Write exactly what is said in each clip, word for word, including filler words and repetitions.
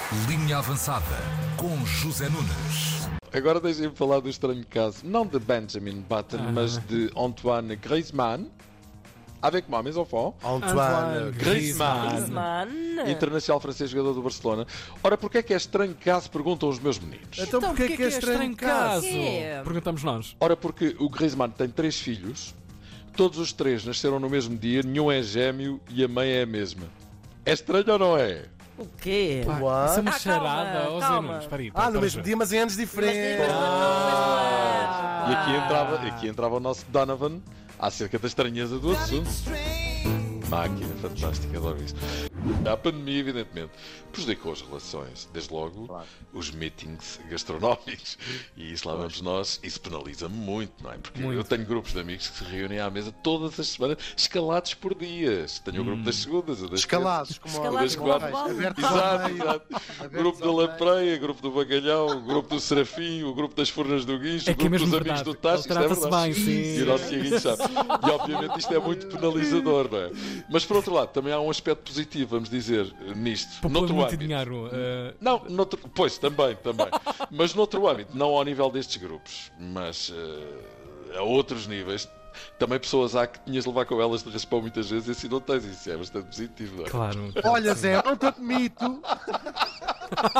Linha Avançada com José Nunes. Agora deixem-me falar do estranho caso, não de Benjamin Button, ah. mas de Antoine Griezmann. Avec moi, mes enfants. Antoine Griezmann, Griezmann. internacional francês, jogador do Barcelona. Ora, porquê é que é estranho caso, perguntam os meus meninos? Então porquê é que é estranho caso? Quê? Perguntamos nós. Ora, porque o Griezmann tem três filhos, todos os três nasceram no mesmo dia, nenhum é gêmeo e a mãe é a mesma. É estranho ou não é? O quê? Pá, What? isso é uma Ah, charada. calma, Oh, Zé calma. Nunes, espera aí, Ah, para, no para mesmo já. dia, mas em anos diferentes. Ah. E aqui entrava, aqui entrava o nosso Donovan acerca da estranheza do assunto. Máquina fantástica, adoro isso. A pandemia, evidentemente, prejudicou as relações. Desde logo, Claro. os meetings gastronómicos. E isso lá vamos nós. Isso penaliza-me muito, não é? Porque Muito. eu tenho grupos de amigos que se reúnem à mesa todas as semanas, escalados por dias. Tenho o grupo das segundas, o das Escalados, como Escalados das como quatro. a bola. Abertos ao Exato, meio. exato. Abertos Grupo da ao meio. Lampreia, grupo do Bacalhau, o grupo do Serafim, o grupo das Furnas do Guincho, É o que é grupo mesmo dos amigos verdade. do Tacho. Isto é Trata-se verdade. bem, sim. E o nosso Tiaguinho sabe. E obviamente isto é muito penalizador, não é? Mas por outro lado, também há um aspecto positivo, vamos dizer, nisto. Popula Noutro muito âmbito. dinheiro. eh, Não, noutro, pois, também, também. Mas noutro âmbito, não ao nível destes grupos, mas eh, a outros níveis, também pessoas há que tinhas de levar com elas de raspão muitas vezes e assim não tens. Isso é bastante positivo, não é? Claro. Olha, Zé, não te admito.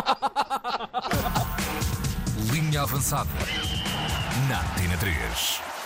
Linha Avançada na Antena três.